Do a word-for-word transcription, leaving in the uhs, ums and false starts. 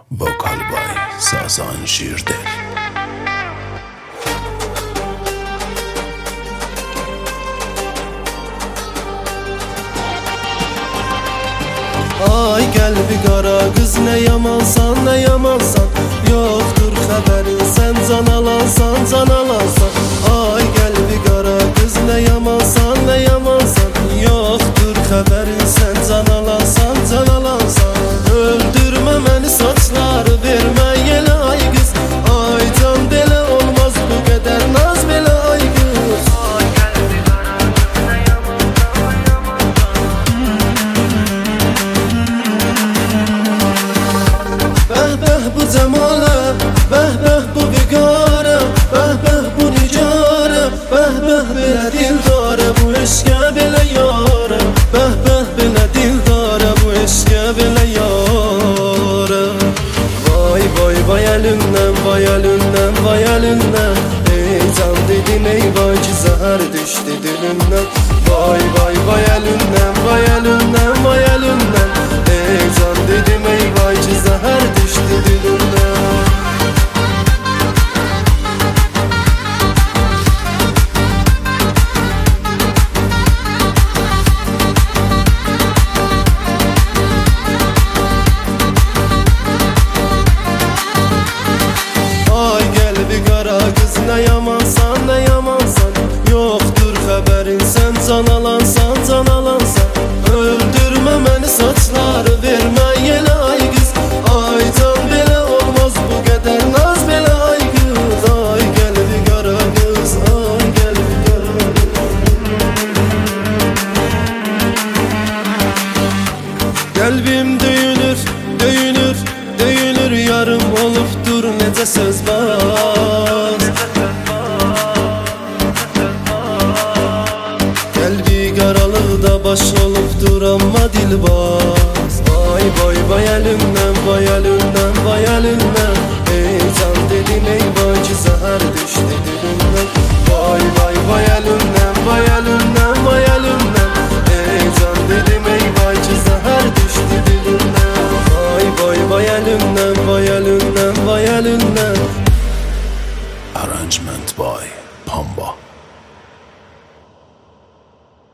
Vokal by Sazan Jirdel. Ay qəlbi qara qız, nə yamansan, nə yamansan. Yoxdur xəbərin, sən can alansan, can alansan. Ay qəlbi qara qız, nə yamansan, nə yamansan. Yoxdur xəbərin, sən can alansan, can alansan. Öldürmə məni, saçları vermə yelə ay qız. Ay can belə olmaz, bu qədər naz belə ay qız. Ay qəlbi qara qız, nə yamansan, nə yamansan. Bəh bəh bu cəmala, bəh bəh bu viqara, bəh bəh bu nicara, bəh bəh belə dildara, bu eşqə belə yara. Bəh bəh belə dildara, bu eşqə belə yara. Vay vay vay əlindən, vay əlindən, vay əlindən. Ey can dedim ey vay ki zəhər düşdü dilindən. Vay vay vay əlindən, vay əlindən, vay əlindən. Ey can dedim ey vay ki zəhər düşdü dilindən. Ay qəlbi qara qız, nə yamansan, nə yamansan. Yoxdur xəbərin, sən can alansan, can alansan. Öldürmə məni, saçları vermə yelə ay qız. Ay can belə olmaz, bu qədər naz belə ay qız. Ay qəlbi qara qız, ay qəlbi qara qız. Qəlbim döyünür, döyünür, döyünür. Yarım olubdur necə söz var. Qəlbi qaralıqda baş olubdur amma dilbaz. Vay vay vay əlimdən, vay əlimdən, vay əlimdən. Ey can dedim ey vay ki zəhər düşdü dilimdən. Vay vay vay əlimdən, vay əlimdən, vay əlimdən. Ey can dedim ey vay ki zəhər düşdü dilimdən. Vay vay vay əlimdən, vay əlimdən, vay əlimdən. Arrangement by